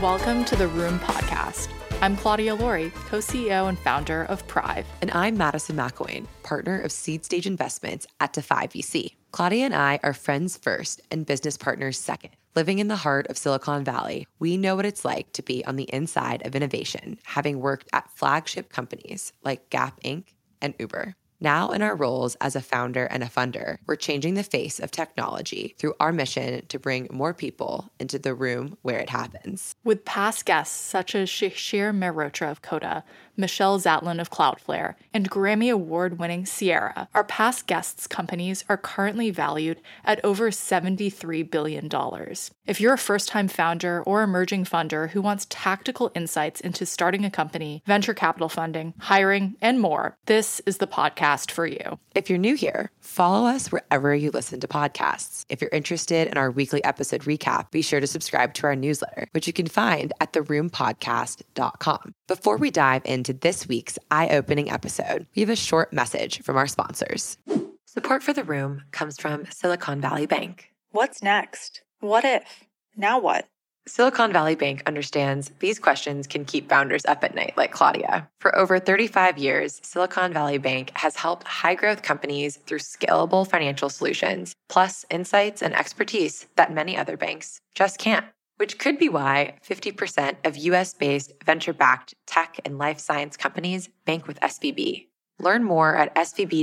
Welcome to the Room Podcast. I'm Claudia Laurie, co-CEO and founder of Prive. And I'm Madison McElwain, partner of Seed Stage Investments at Defy VC. Claudia and I are friends first and business partners second. Living in the heart of Silicon Valley, we know what it's like to be on the inside of innovation, having worked at flagship companies like Gap Inc. and Uber. Now in our roles as a founder and a funder, we're changing the face of technology through our mission to bring more people into the room where it happens. With past guests such as Shishir Mehrotra of Coda, Michelle Zatlin of Cloudflare, and Grammy Award-winning Sierra, our past guests' companies are currently valued at over $73 billion. If you're a first-time founder or emerging funder who wants tactical insights into starting a company, venture capital funding, hiring, and more, this is the podcast for you. If you're new here, follow us wherever you listen to podcasts. If you're interested in our weekly episode recap, be sure to subscribe to our newsletter, which you can find at theroompodcast.com. Before we dive into this week's eye-opening episode, we have a short message from our sponsors. Support for The Room comes from Silicon Valley Bank. What's next? What if? Now what? Silicon Valley Bank understands these questions can keep founders up at night, like Claudia. For over 35 years, Silicon Valley Bank has helped high-growth companies through scalable financial solutions, plus insights and expertise that many other banks just can't. Which could be why 50% of US-based venture-backed tech and life science companies bank with SVB. Learn more at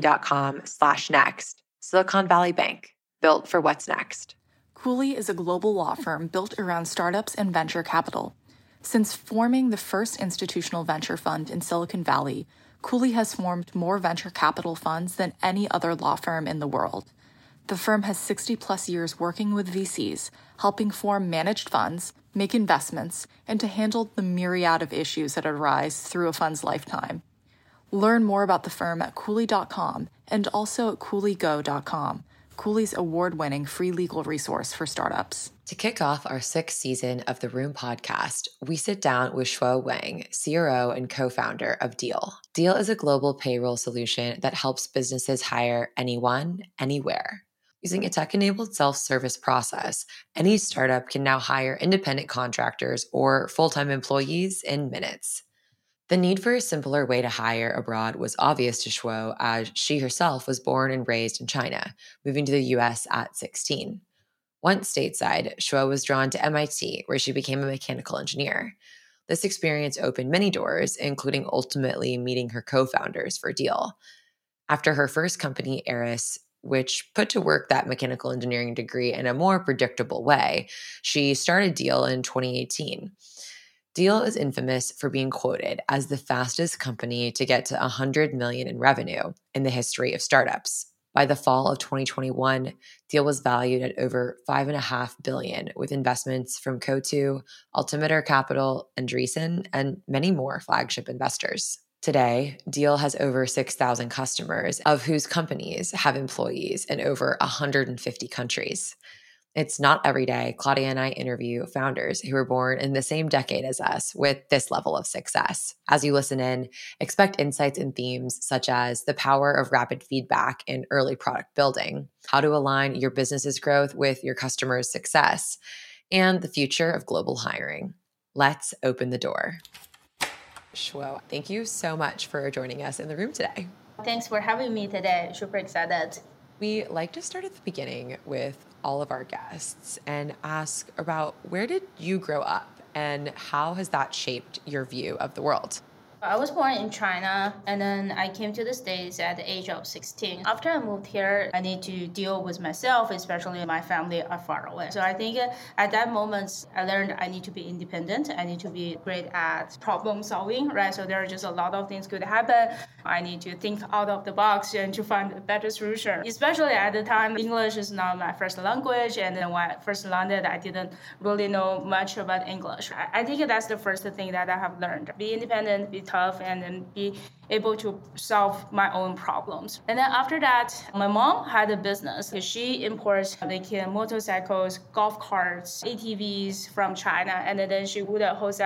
svb.com/next. Silicon Valley Bank, built for what's next. Cooley is a global law firm built around startups and venture capital. Since forming the first institutional venture fund in Silicon Valley, Cooley has formed more venture capital funds than any other law firm in the world. The firm has 60-plus years working with VCs, helping form managed funds, make investments, and to handle the myriad of issues that arise through a fund's lifetime. Learn more about the firm at Cooley.com and also at CooleyGo.com, Cooley's award-winning free legal resource for startups. To kick off our 6th season of the Room podcast, we sit down with Shuo Wang, CRO and co-founder of Deel. Deel is a global payroll solution that helps businesses hire anyone, anywhere. Using a tech-enabled self-service process, any startup can now hire independent contractors or full-time employees in minutes. The need for a simpler way to hire abroad was obvious to Shuo, as she herself was born and raised in China, moving to the US at 16. Once stateside, Shuo was drawn to MIT, where she became a mechanical engineer. This experience opened many doors, including ultimately meeting her co-founders for Deel. After her first company, Eris, which put to work that mechanical engineering degree in a more predictable way, she started Deel in 2018. Deel is infamous for being quoted as the fastest company to get to $100 million in revenue in the history of startups. By the fall of 2021, Deel was valued at over $5.5 billion, with investments from Coatue, Altimeter Capital, Andreessen, and many more flagship investors. Today, Deel has over 6,000 customers, of whose companies have employees in over 150 countries. It's not every day Claudia and I interview founders who were born in the same decade as us with this level of success. As you listen in, expect insights and themes such as the power of rapid feedback in early product building, how to align your business's growth with your customers' success, and the future of global hiring. Let's open the door. Shuo, thank you so much for joining us in the room today. Thanks for having me today. Super excited. We like to start at the beginning with all of our guests and ask about where did you grow up and how has that shaped your view of the world? I was born in China, and then I came to the States at the age of 16. After I moved here, I need to deal with myself, especially my family are far away. So I think at that moment, I learned I need to be independent. I need to be great at problem solving, right? So there are just a lot of things could happen. I need to think out of the box and to find a better solution. Especially at the time, English is not my first language, and then when I first landed, I didn't really know much about English. I think that's the first thing that I have learned. Be independent, be tough, and then be able to solve my own problems. And then after that, my mom had a business. She imports motorcycles, golf carts, ATVs from China, and then she would wholesale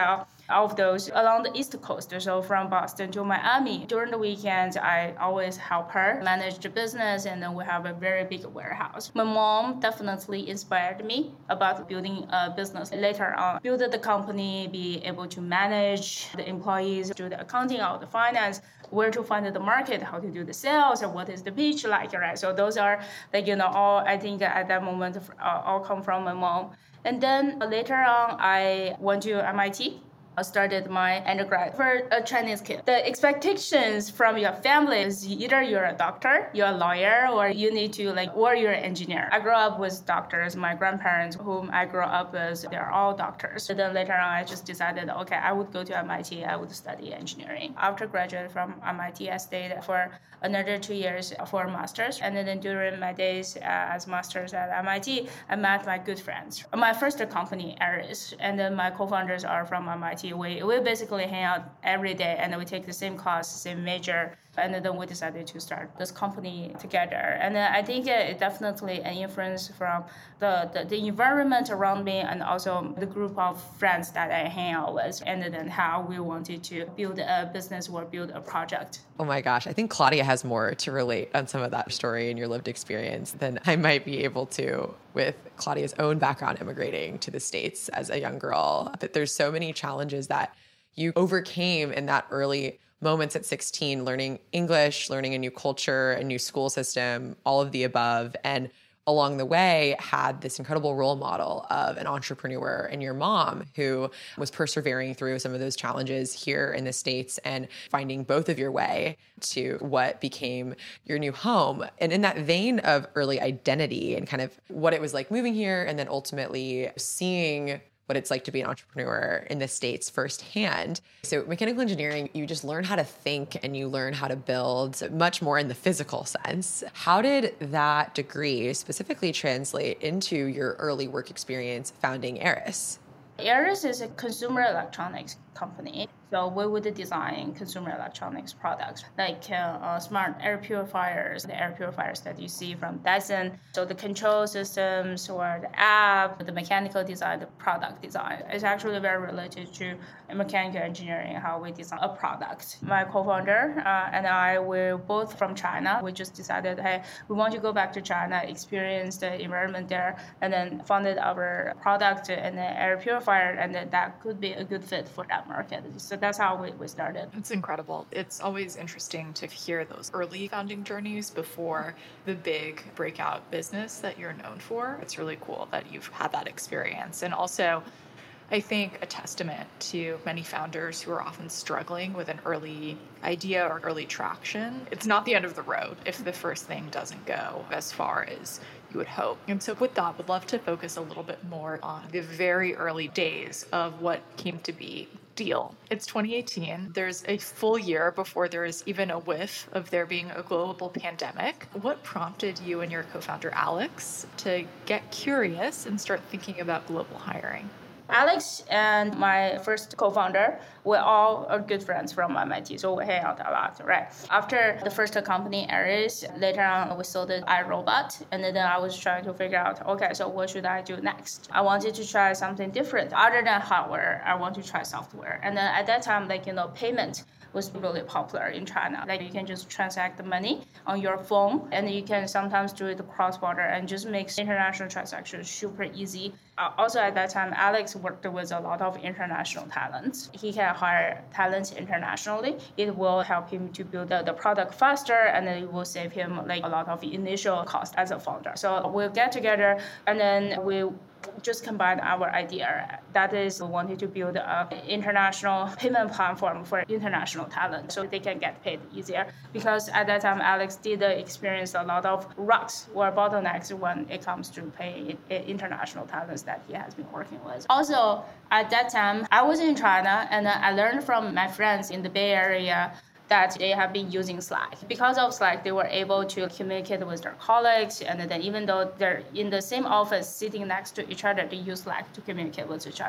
of those along the East Coast, so from Boston to Miami. During the weekends, I always help her manage the business, and then we have a very big warehouse. My mom definitely inspired me about building a business later on. Build the company, be able to manage the employees, do the accounting or the finance, where to find the market, how to do the sales, or what is the pitch like, right? So those are all, I think at that moment, all come from my mom. And then later on, I went to MIT. I started my undergrad for a Chinese kid. The expectations from your family is either you're a doctor, you're a lawyer, or you need to or you're an engineer. I grew up with doctors. My grandparents, whom I grew up with, they're all doctors. So then later on, I just decided, okay, I would go to MIT. I would study engineering. After graduating from MIT, I stayed for another 2 years for a master's. And then during my days as master's at MIT, I met my good friends. My first company, Aries, and then my co-founders are from MIT. We basically hang out every day, and then we take the same class, same major, and then we decided to start this company together. And then I think it definitely an influence from the environment around me, and also the group of friends that I hang out with, and then how we wanted to build a business or build a project. Oh my gosh, I think Claudia has more to relate on some of that story and your lived experience than I might be able to with Claudia's own background immigrating to the States as a young girl. But there's so many challenges that you overcame in that early moments at 16, learning English, learning a new culture, a new school system, all of the above. And along the way had this incredible role model of an entrepreneur and your mom who was persevering through some of those challenges here in the States and finding both of your way to what became your new home. And in that vein of early identity and kind of what it was like moving here and then ultimately seeing what it's like to be an entrepreneur in the States firsthand. So mechanical engineering, you just learn how to think and you learn how to build much more in the physical sense. How did that degree specifically translate into your early work experience founding Aries? Aries is a consumer electronics company. So we would design consumer electronics products like smart air purifiers, the air purifiers that you see from Dyson. So the control systems or the app, the mechanical design, the product design. It's actually very related to mechanical engineering, how we design a product. My co-founder and I were both from China. We just decided, hey, we want to go back to China, experience the environment there, and then founded our product and the air purifier, and then that could be a good fit for that market. So that's how we started. It's incredible. It's always interesting to hear those early founding journeys before the big breakout business that you're known for. It's really cool that you've had that experience. And also, I think a testament to many founders who are often struggling with an early idea or early traction. It's not the end of the road if the first thing doesn't go as far as you would hope. And so with that, would love to focus a little bit more on the very early days of what came to be Deal. It's 2018. There's a full year before there is even a whiff of there being a global pandemic. What prompted you and your co-founder Alex to get curious and start thinking about global hiring? Alex and my first co-founder, we all are good friends from MIT, so we hang out a lot, right? After the first company, Aries, later on we sold it iRobot, and then I was trying to figure out, okay, so what should I do next? I wanted to try something different. Other than hardware, I want to try software. And then at that time, payment was really popular in China. You can just transact the money on your phone, and you can sometimes do it cross-border and just makes international transactions super easy. Also at that time, Alex worked with a lot of international talents. He can hire talents internationally. It will help him to build the product faster, and then it will save him a lot of initial cost as a founder. So we'll get together, and then we just combine our idea. That is, we wanted to build an international payment platform for international talent so they can get paid easier. Because at that time, Alex did experience a lot of rocks or bottlenecks when it comes to paying international talents that he has been working with. Also, at that time, I was in China, and I learned from my friends in the Bay Area that they have been using Slack. Because of Slack, they were able to communicate with their colleagues, and then even though they're in the same office sitting next to each other, they use Slack to communicate with each other.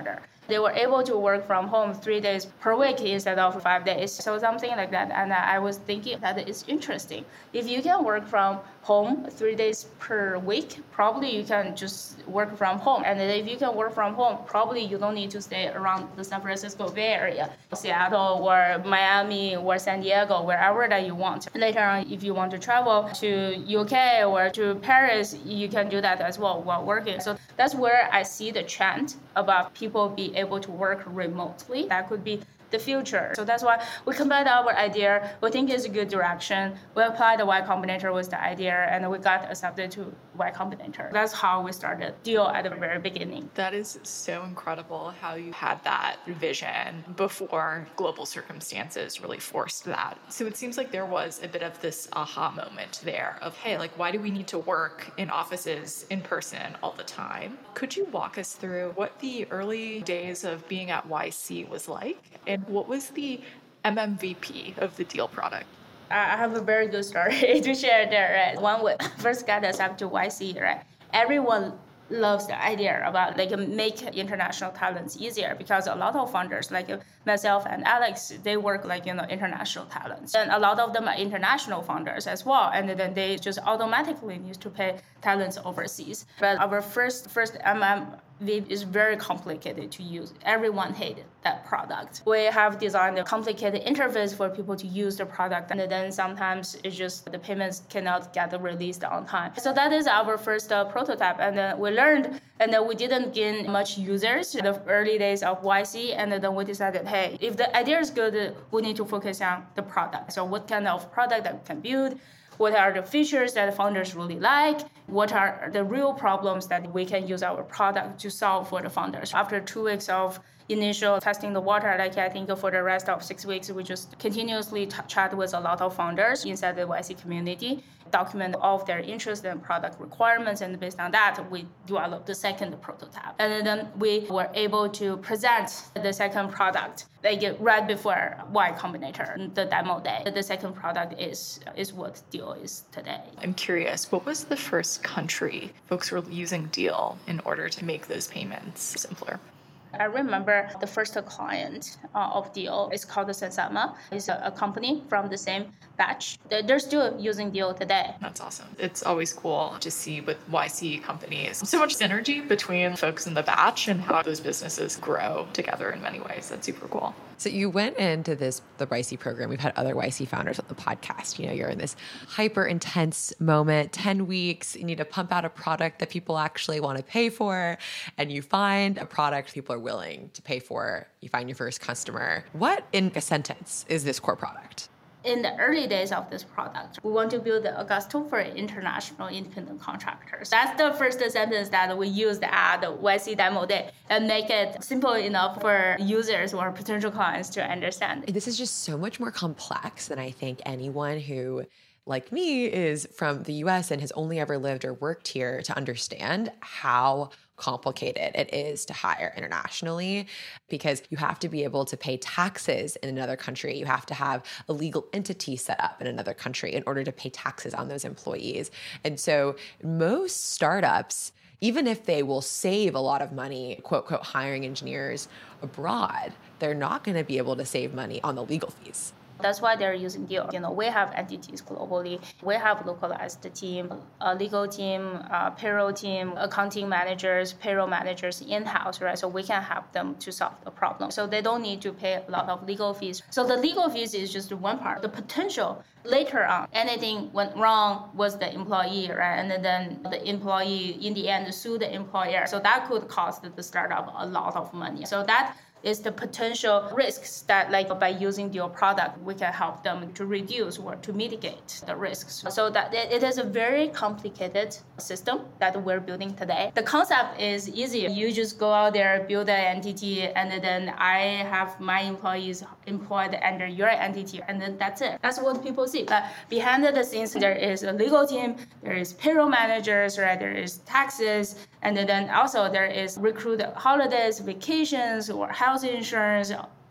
They were able to work from home 3 days per week instead of 5 days. So something like that. And I was thinking that it's interesting. If you can work from home 3 days per week, probably you can just work from home. And if you can work from home, probably you don't need to stay around the San Francisco Bay Area, Seattle or Miami or San Diego, wherever that you want. Later on, if you want to travel to UK or to Paris, you can do that as well while working. So that's where I see the trend about people be able to work remotely. That could be the future. So that's why we combined our idea. We think it's a good direction. We applied the Y Combinator with the idea, and we got accepted to Y Combinator. That's how we started Deal at the very beginning. That is so incredible how you had that vision before global circumstances really forced that. So it seems like there was a bit of this aha moment there of, hey, like, why do we need to work in offices in person all the time? Could you walk us through what the early days of being at YC was like? And what was the MMVP of the Deal product? I have a very good story to share there. Right? When we first got us up to YC, right? Everyone loves the idea about make international talents easier, because a lot of founders like myself and Alex, they work international talents, and a lot of them are international founders as well, and then they just automatically need to pay talents overseas. But our first MMVP is very complicated to use. Everyone hated that product. We have designed a complicated interface for people to use the product, and then sometimes it's just the payments cannot get released on time. So that is our first prototype, and then we learned, and then we didn't gain much users in the early days of YC, and then we decided, hey, if the idea is good, we need to focus on the product. So what kind of product that we can build? What are the features that founders really like? What are the real problems that we can use our product to solve for the founders? After 2 weeks of initial testing the water, I think for the rest of 6 weeks, we just continuously chat with a lot of founders inside the YC community, document all of their interests and product requirements, and based on that, we developed the second prototype. And then we were able to present the second product right before Y Combinator, the demo day. The second product is what Deal is today. I'm curious, what was the first country folks were using Deal in order to make those payments simpler? I remember the first client of Deal is called Sensama. It's a company from the same batch. They're still using Deal today. That's awesome. It's always cool to see with YC companies so much synergy between folks in the batch and how those businesses grow together in many ways. That's super cool. So you went into the YC program. We've had other YC founders on the podcast. You know, you're in this hyper intense moment, 10 weeks. You need to pump out a product that people actually want to pay for. And you find a product people are willing to pay for. You find your first customer. What, in a sentence, is this core product? In the early days of this product, we want to build the Augusto for international independent contractors. That's the first sentence that we used at the YC demo day, and make it simple enough for users or potential clients to understand. This is just so much more complex than I think anyone who, like me, is from the US and has only ever lived or worked here to understand how complicated it is to hire internationally, because you have to be able to pay taxes in another country. You have to have a legal entity set up in another country in order to pay taxes on those employees. And so most startups, even if they will save a lot of money, quote, quote, hiring engineers abroad, they're not going to be able to save money on the legal fees. That's why they're using Deal. We have entities globally. We have localized team, a legal team, payroll team, accounting managers, payroll managers in-house, right? So we can help them to solve the problem. So they don't need to pay a lot of legal fees. So the legal fees is just one part. The potential later on, anything went wrong with the employee, right? And then the employee in the end sued the employer. So that could cost the startup a lot of money. So that is the potential risks that by using Deal product, we can help them to reduce or to mitigate the risks. So that it is a very complicated system that we're building today. The concept is easy. You just go out there, build an entity, and then I have my employees employed under your entity, and then that's it. That's what people see. But behind the scenes, there is a legal team, there is payroll managers, right? There is taxes, and then also there is recruit holidays, vacations, or health insurance,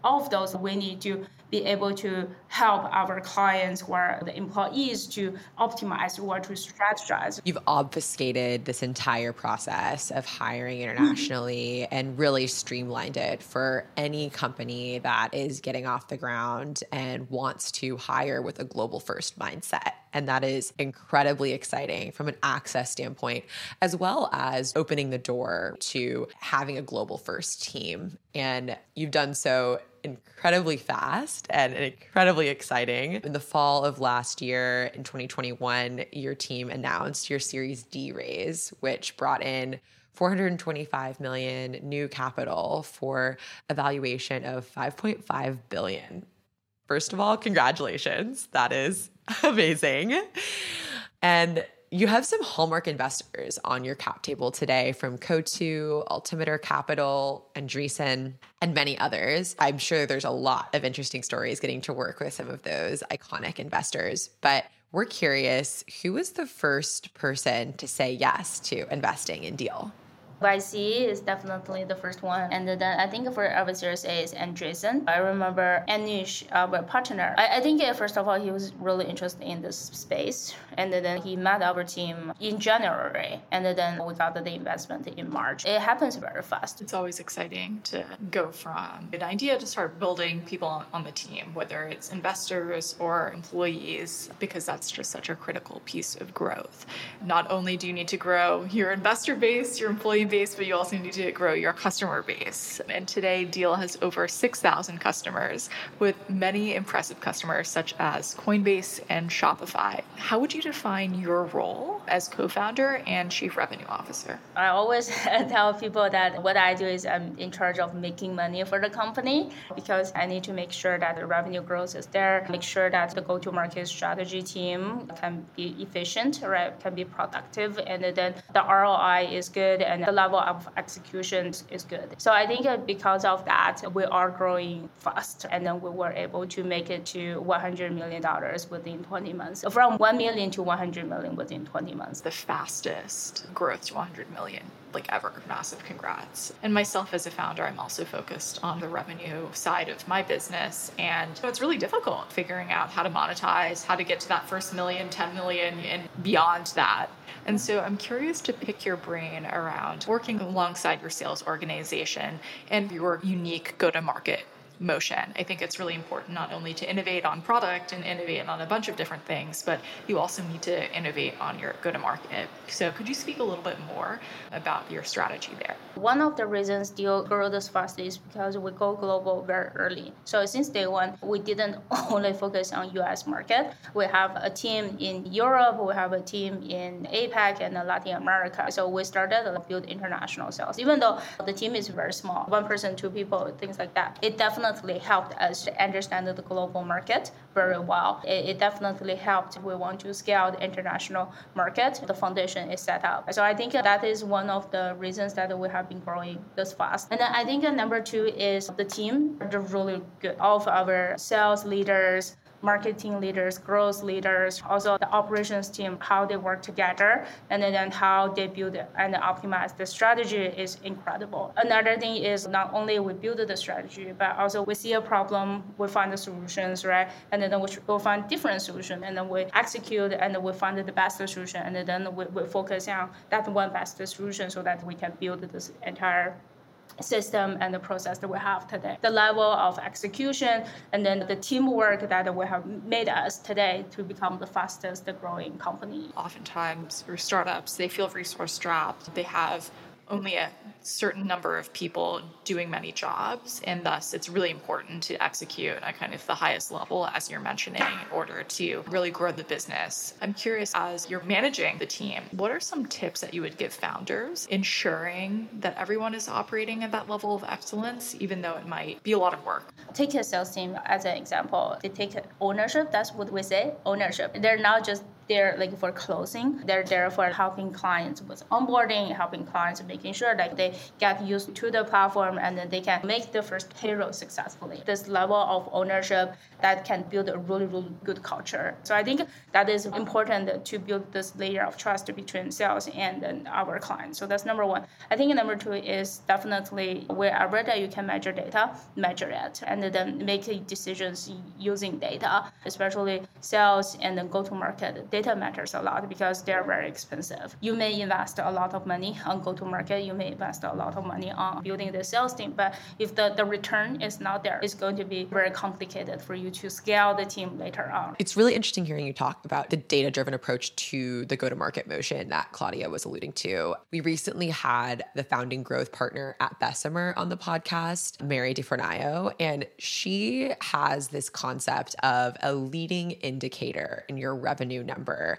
all of those, we need to be able to help our clients or the employees to optimize or to strategize. You've obfuscated this entire process of hiring internationally and really streamlined it for any company that is getting off the ground and wants to hire with a global first mindset. And that is incredibly exciting from an access standpoint, as well as opening the door to having a global first team. And you've done so incredibly fast and incredibly exciting. In the fall of last year, in 2021, your team announced your Series D raise, which brought in $425 million new capital for a valuation of $5.5 billion. First of all, congratulations. That is amazing. And you have some hallmark investors on your cap table today from Coatue, Altimeter Capital, Andreessen, and many others. I'm sure there's a lot of interesting stories getting to work with some of those iconic investors. But we're curious, who was the first person to say yes to investing in Deel? YC is definitely the first one. And then I think for our Series A is Andreessen. I remember Anish, our partner. I think first of all, he was really interested in this space. And then he met our team in January. And then we got the investment in March. It happens very fast. It's always exciting to go from an idea to start building people on the team, whether it's investors or employees, because that's just such a critical piece of growth. Not only do you need to grow your investor base, your employee base, but you also need to grow your customer base. And today, Deel has over 6,000 customers, with many impressive customers such as Coinbase and Shopify. How would you define your role as co-founder and chief revenue officer? I always tell people that what I do is I'm in charge of making money for the company, because I need to make sure that the revenue growth is there, make sure that the go-to-market strategy team can be efficient, right, can be productive, and then the ROI is good and the level of execution is good. So I think because of that, we are growing fast, and then we were able to make it to $100 million within 20 months. From 1 million to 100 million within 20 months. The fastest growth to 100 million ever. Massive congrats. And myself as a founder, I'm also focused on the revenue side of my business. And it's really difficult figuring out how to monetize, how to get to that first million, 10 million, and beyond that. And so I'm curious to pick your brain around working alongside your sales organization and your unique go-to-market motion. I think it's really important not only to innovate on product and innovate on a bunch of different things, but you also need to innovate on your go-to-market. So could you speak a little bit more about your strategy there? One of the reasons Deel grew this fast is because we go global very early. So since day one, we didn't only focus on US market. We have a team in Europe, we have a team in APAC and Latin America. So we started to build international sales. Even though the team is very small, 1 person, 2 people, things like that, it definitely helped us to understand the global market very well. It definitely helped. We want to scale the international market. The foundation is set up. So I think that is one of the reasons that we have been growing this fast. And then I think number 2 is the team. They're really good. All of our sales leaders, marketing leaders, growth leaders, also the operations team, how they work together, and then how they build and optimize the strategy is incredible. Another thing is not only we build the strategy, but also we see a problem, we find the solutions, right? And then we go find different solutions, and then we execute and we find the best solution, and then we focus on that one best solution so that we can build this entire system and the process that we have today. The level of execution and then the teamwork that we have made us today to become the fastest growing company. Oftentimes, for startups, they feel resource strapped. They have only a certain number of people doing many jobs, and thus it's really important to execute at kind of the highest level, as you're mentioning, in order to really grow the business. I'm curious, as you're managing the team, what are some tips that you would give founders ensuring that everyone is operating at that level of excellence, even though it might be a lot of work? Take a sales team as an example. They take ownership. That's what we say, ownership. They're not just They're like for closing. They're there for helping clients with onboarding, helping clients making sure that they get used to the platform and then they can make the first payroll successfully. This level of ownership that can build a really, really good culture. So I think that is important to build this layer of trust between sales and then our clients. So that's number one. I think number two is definitely wherever that you can measure data, measure it, and then make decisions using data, especially sales and then go-to-market. Data matters a lot because they're very expensive. You may invest a lot of money on go-to-market, you may invest a lot of money on building the sales team, but if the return is not there, it's going to be very complicated for you to scale the team later on. It's really interesting hearing you talk about the data-driven approach to the go-to-market motion that Claudia was alluding to. We recently had the founding growth partner at Bessemer on the podcast, Mary DiFornaio, and she has this concept of a leading indicator in your revenue number,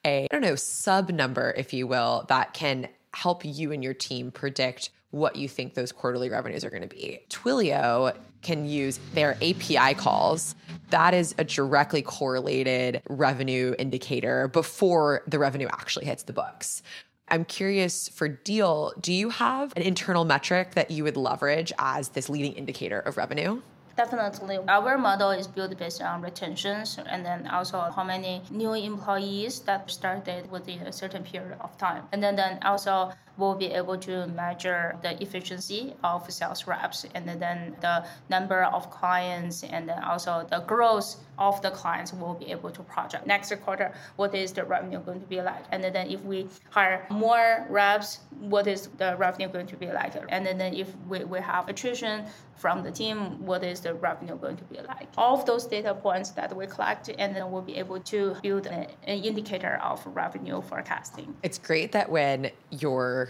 sub number, if you will, that can help you and your team predict what you think those quarterly revenues are going to be. Twilio can use their API calls. That is a directly correlated revenue indicator before the revenue actually hits the books. I'm curious for Deal, do you have an internal metric that you would leverage as this leading indicator of revenue? Definitely. Our model is built based on retentions and then also how many new employees that started within a certain period of time. And then also we'll be able to measure the efficiency of sales reps and then the number of clients and then also the growth of the clients will be able to project. Next quarter, what is the revenue going to be like? And then if we hire more reps, what is the revenue going to be like? And then if we have attrition from the team, what is the revenue going to be like? All of those data points that we collect, and then we'll be able to build an indicator of revenue forecasting. It's great that when your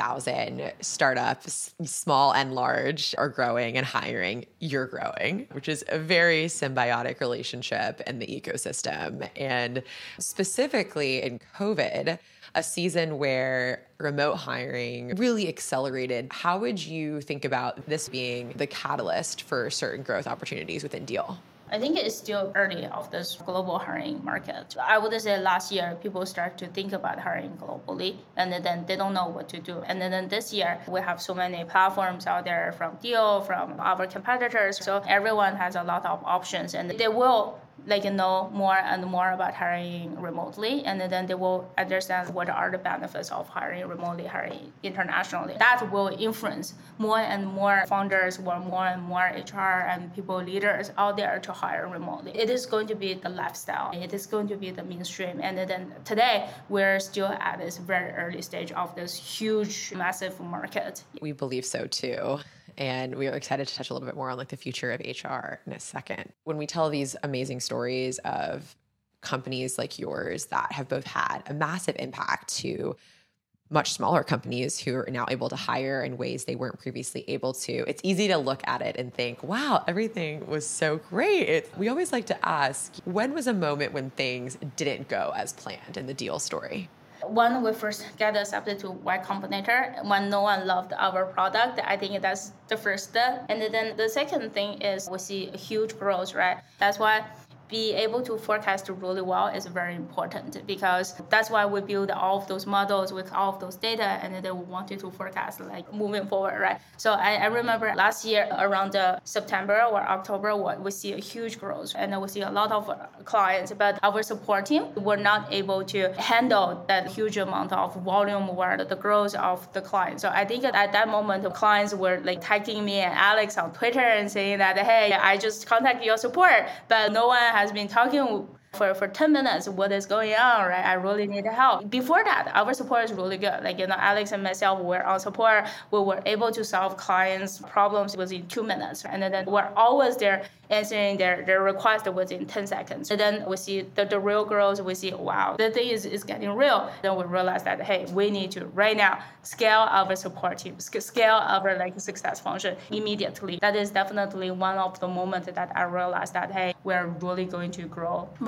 6,000 startups, small and large, are growing and hiring, you're growing, which is a very symbiotic relationship in the ecosystem. And specifically in COVID, a season where remote hiring really accelerated, how would you think about this being the catalyst for certain growth opportunities within Deal? I think it's still early of this global hiring market. I would say last year, people start to think about hiring globally, and then they don't know what to do. And then this year, we have so many platforms out there from Deal, from our competitors. So everyone has a lot of options, and they will know more and more about hiring remotely, and then they will understand what are the benefits of hiring remotely, hiring internationally. That will influence more and more founders or more and more HR and people leaders out there to hire remotely. It is going to be the lifestyle. It is going to be the mainstream. And then today, we're still at this very early stage of this huge, massive market. We believe so too. And we are excited to touch a little bit more on the future of HR in a second. When we tell these amazing stories of companies like yours that have both had a massive impact to much smaller companies who are now able to hire in ways they weren't previously able to, it's easy to look at it and think, wow, everything was so great. We always like to ask, when was a moment when things didn't go as planned in the Deal story? When we first got accepted to Y Combinator, when no one loved our product, I think that's the first step. And then the second thing is we see a huge growth, right? That's why be able to forecast really well is very important, because that's why we build all of those models with all of those data, and then we wanted to forecast moving forward, right? So I remember last year around September or October, we see a huge growth, and then we see a lot of clients, but our support team were not able to handle that huge amount of volume or the growth of the client. So I think at that moment, the clients were tagging me and Alex on Twitter and saying that, hey, I just contacted your support, but no one has been talking for 10 minutes what is going on, right? I really need help. Before that, our support is really good. Alex and myself were on support. We were able to solve clients' problems within 2 minutes. And then we're always there answering their request within 10 seconds. And then we see the real growth. We see, wow, the thing is getting real. Then we realize that, hey, we need to right now scale our support team, scale our success function immediately. That is definitely one of the moments that I realized that, hey, we're really going to grow very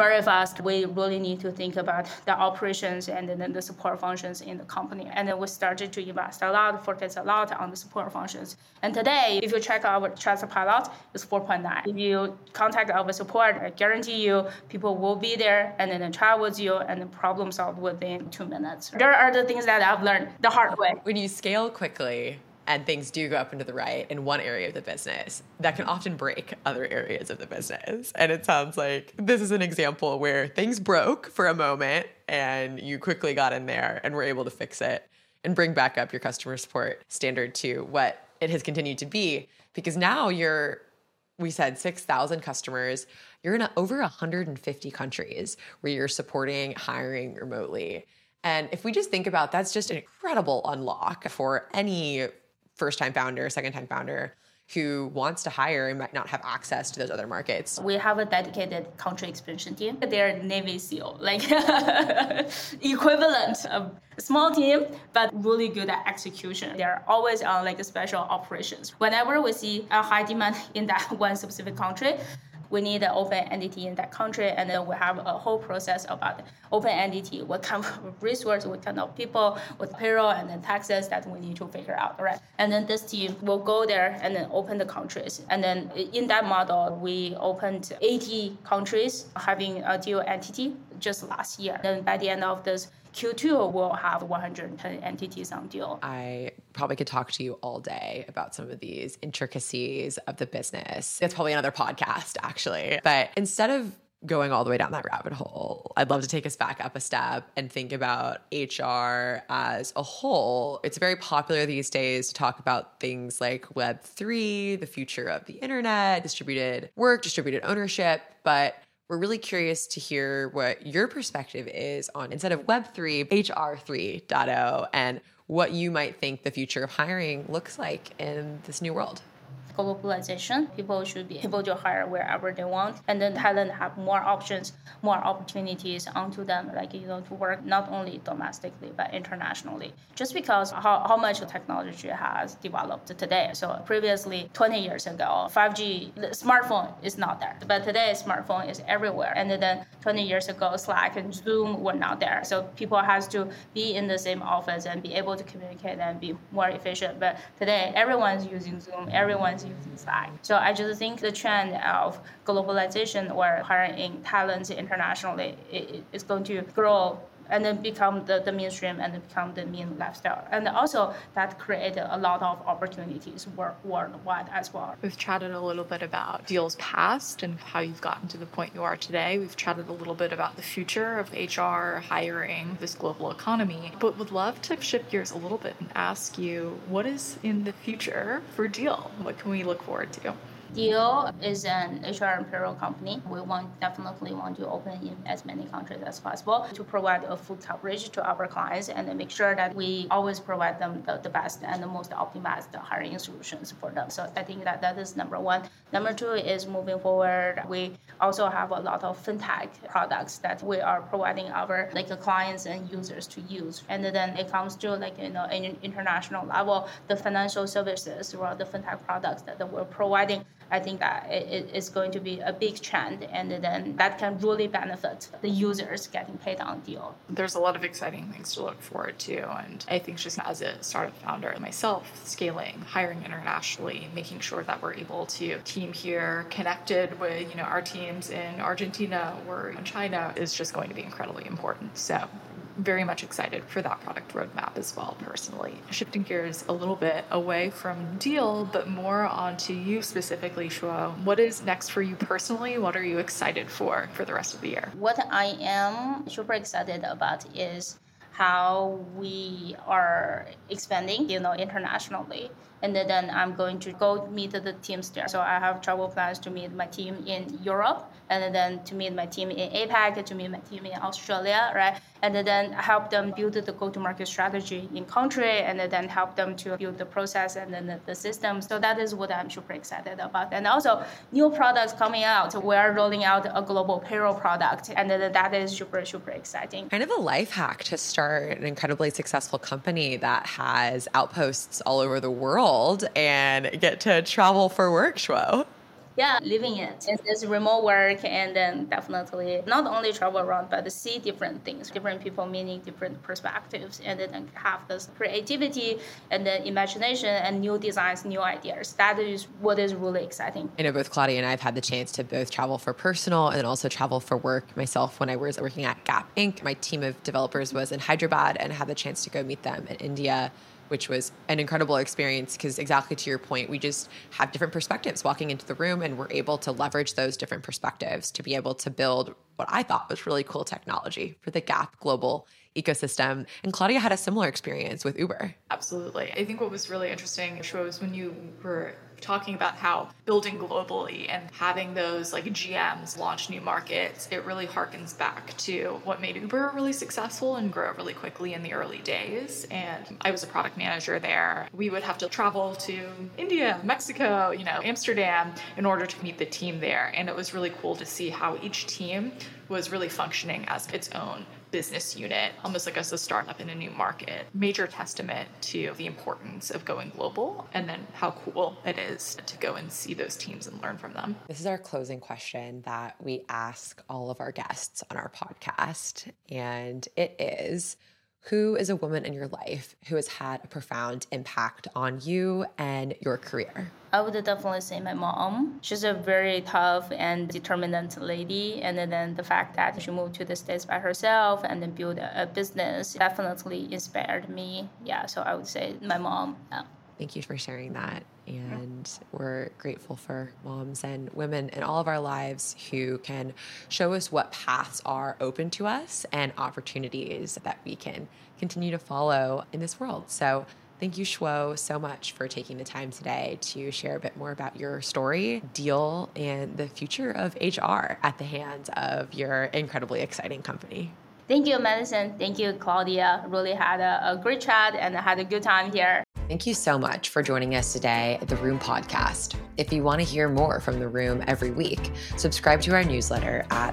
very fast. We really need to think about the operations and then the support functions in the company. And then we started to invest a lot, focus a lot on the support functions. And today, if you check our Trustpilot, it's 4.9. If you contact our support, I guarantee you people will be there and then chat with you and then problem solve within 2 minutes. There are the things that I've learned the hard way. When you scale quickly and things do go up into the right in one area of the business, that can often break other areas of the business. And it sounds like this is an example where things broke for a moment and you quickly got in there and were able to fix it and bring back up your customer support standard to what it has continued to be. Because now we said 6,000 customers, you're in over 150 countries where you're supporting hiring remotely. And if we just think about that's just an incredible unlock for any first-time founder, second-time founder who wants to hire and might not have access to those other markets. We have a dedicated country expansion team. They're Navy SEAL, like equivalent of a small team, but really good at execution. They're always on like special operations. Whenever we see a high demand in that one specific country, we need an open entity in that country, and then we have a whole process about open entity, what kind of resource, what kind of people, with payroll and then taxes that we need to figure out, right? And then this team will go there and then open the countries. And then in that model, we opened 80 countries having a dual entity just last year. Then by the end of this Q2, we'll have 110 entities on deal. I probably could talk to you all day about some of these intricacies of the business. That's probably another podcast, actually. But instead of going all the way down that rabbit hole, I'd love to take us back up a step and think about HR as a whole. It's very popular these days to talk about things like Web3, the future of the internet, distributed work, distributed ownership, but we're really curious to hear what your perspective is on, instead of Web3, HR 3.0, and what you might think the future of hiring looks like in this new world. Globalization, people should be able to hire wherever they want, and then talent have more options, more opportunities onto them, like, to work not only domestically but internationally. Just because how much technology has developed today. So previously, 20 years ago, 5G, the smartphone is not there, but today smartphone is everywhere. And then 20 years ago, Slack and Zoom were not there. So people has to be in the same office and be able to communicate and be more efficient. But today, everyone's using Zoom, everyone's using Slack. So I just think the trend of globalization or hiring talents internationally is going to grow and then become the mainstream and then become the main lifestyle. And also that created a lot of opportunities worldwide as well. We've chatted a little bit about Deal's past and how you've gotten to the point you are today. We've chatted a little bit about the future of HR, hiring, this global economy, but would love to shift gears a little bit and ask you, what is in the future for Deal? What can we look forward to? Deal is an HR and payroll company. We definitely want to open in as many countries as possible to provide a full coverage to our clients and then make sure that we always provide them the best and the most optimized hiring solutions for them. So I think that is number one. Number two is moving forward. We also have a lot of fintech products that we are providing our clients and users to use. And then it comes to an international level, the financial services or the fintech products that we're providing. I think that it is going to be a big trend, and then that can really benefit the users getting paid on Deal. There's a lot of exciting things to look forward to, and I think just as a startup founder myself, scaling, hiring internationally, making sure that we're able to team here, connected with our teams in Argentina or in China is just going to be incredibly important. So very much excited for that product roadmap as well, personally. Shifting gears a little bit away from Deal, but more onto you specifically, Shuo. What is next for you personally? What are you excited for the rest of the year? What I am super excited about is how we are expanding, internationally. And then I'm going to go meet the teams there. So I have travel plans to meet my team in Europe, and then to meet my team in APAC, to meet my team in Australia, right? And then help them build the go-to-market strategy in country, and then help them to build the process and then the system. So that is what I'm super excited about. And also new products coming out. We are rolling out a global payroll product, and then that is super, super exciting. Kind of a life hack to start an incredibly successful company that has outposts all over the world and get to travel for work, Shuo. Yeah, living it. And there's remote work, and then definitely not only travel around, but see different things, different people meaning different perspectives, and then have this creativity and then imagination and new designs, new ideas. That is what is really exciting. I know both Claudia and I have had the chance to both travel for personal and then also travel for work. Myself, when I was working at Gap Inc., my team of developers was in Hyderabad and had the chance to go meet them in India, which was an incredible experience because exactly to your point, we just have different perspectives walking into the room, and we're able to leverage those different perspectives to be able to build what I thought was really cool technology for the Gap global ecosystem. And Claudia had a similar experience with Uber. Absolutely. I think what was really interesting was when you were talking about how building globally and having those like GMs launch new markets, it really harkens back to what made Uber really successful and grow really quickly in the early days. And I was a product manager there. We would have to travel to India, Mexico, Amsterdam in order to meet the team there. And it was really cool to see how each team was really functioning as its own business unit, almost like as a startup in a new market. Major testament to the importance of going global, and then how cool it is to go and see those teams and learn from them. This is our closing question that we ask all of our guests on our podcast, and it is, who is a woman in your life who has had a profound impact on you and your career? I would definitely say my mom. She's a very tough and determined lady. And then the fact that she moved to the States by herself and then built a business definitely inspired me. Yeah, so I would say my mom. Yeah. Thank you for sharing that. And we're grateful for moms and women in all of our lives who can show us what paths are open to us and opportunities that we can continue to follow in this world. So thank you, Shuo, so much for taking the time today to share a bit more about your story, Deal, and the future of HR at the hands of your incredibly exciting company. Thank you, Madison. Thank you, Claudia. Really had a great chat and had a good time here. Thank you so much for joining us today at The Room Podcast. If you want to hear more from The Room every week, subscribe to our newsletter at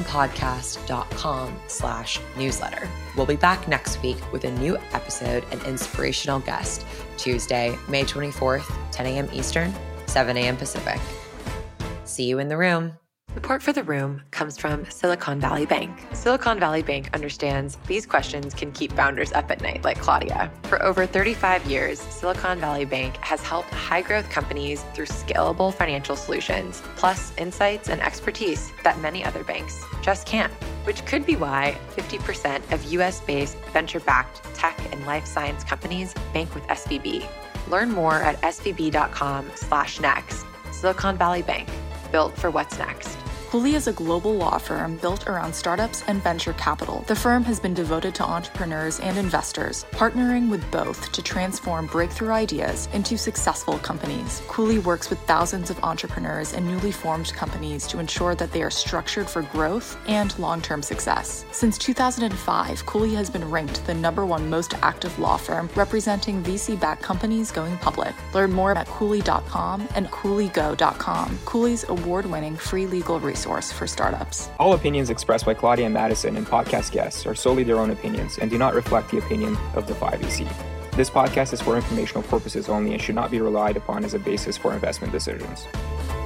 theroompodcast.com/newsletter. We'll be back next week with a new episode and inspirational guest, Tuesday, May 24th, 10 a.m. Eastern, 7 a.m. Pacific. See you in the room. Support for The Room comes from Silicon Valley Bank. Silicon Valley Bank understands these questions can keep founders up at night, like Claudia. For over 35 years, Silicon Valley Bank has helped high-growth companies through scalable financial solutions, plus insights and expertise that many other banks just can't, which could be why 50% of US-based venture-backed tech and life science companies bank with SVB. Learn more at svb.com/next. Silicon Valley Bank, built for what's next. Cooley is a global law firm built around startups and venture capital. The firm has been devoted to entrepreneurs and investors, partnering with both to transform breakthrough ideas into successful companies. Cooley works with thousands of entrepreneurs and newly formed companies to ensure that they are structured for growth and long-term success. Since 2005, Cooley has been ranked the #1 most active law firm representing VC-backed companies going public. Learn more at Cooley.com and CooleyGo.com, Cooley's award-winning free legal resource for startups. All opinions expressed by Claudia and Madison and podcast guests are solely their own opinions and do not reflect the opinion of the 5EC. This podcast is for informational purposes only and should not be relied upon as a basis for investment decisions.